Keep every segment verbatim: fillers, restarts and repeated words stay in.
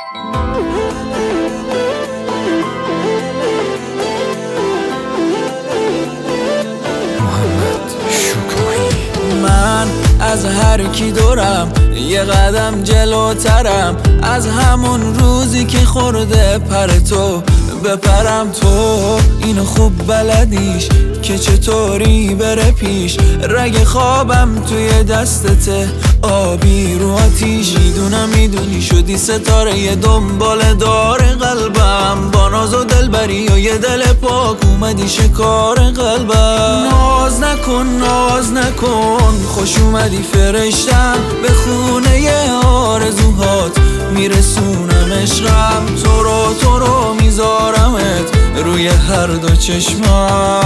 من از هر کی دورم یه قدم جلوترم، از همون روزی که خورده پر تو بپرم. تو اینو خوب بلدیش که چطوری بره پیش، رگ خوابم توی دستته آبی رو آتیش. میدونم میدونی شدی ستاره یه دنبال دار قلبم، با ناز و دلبری و یه دل پاک اومدی شکار قلبم. ناز نکن ناز نکن خوش اومدی فرشتم، به خونه ی آرزوهات میرسونم عشقم. تو رو تو رو میذارمت روی هر دو چشمم.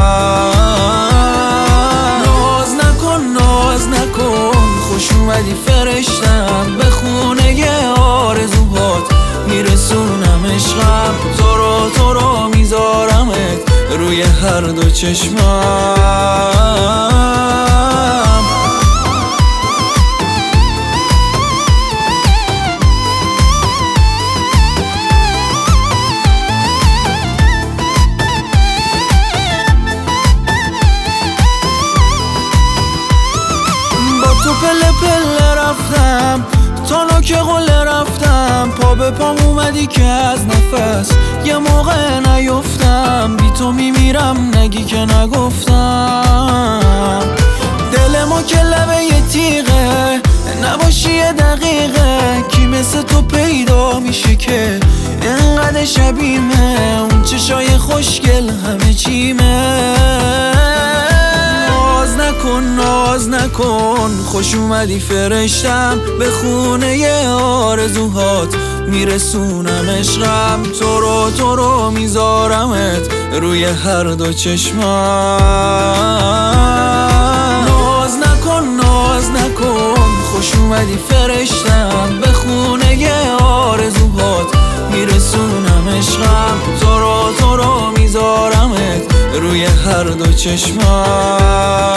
ناز نکن ناز نکن خوش اومدی فرشتم، به خونه ی آرزوهات میرسونم عشقم. تو رو تو رو میذارمت روی هر دو چشمم. تو پله پله رفتم تا نوک قله رفتم، پا به پام اومدی که از نفس یه موقع نیفتم. بی تو میمیرم نگی که نگفتم، دل ما که لبه یه تیغه نباشی یه دقیقه. کی مثل تو پیدا میشه که اینقدر شبیمه، اون چشای خوشگل همه چیمه. ناز نکن ناز نکن خوش اومدی فرشتم، به خونه ی آرزوهات میرسونم عشقم. تو رو تو رو میذارمت روی هر دو چشمم. ناز نکن ناز نکن خوش اومدی فرشتم، به خونه ی آرزوهات میرسونم عشقم. تو رو تو رو میذارمت روی هر دو چشمم.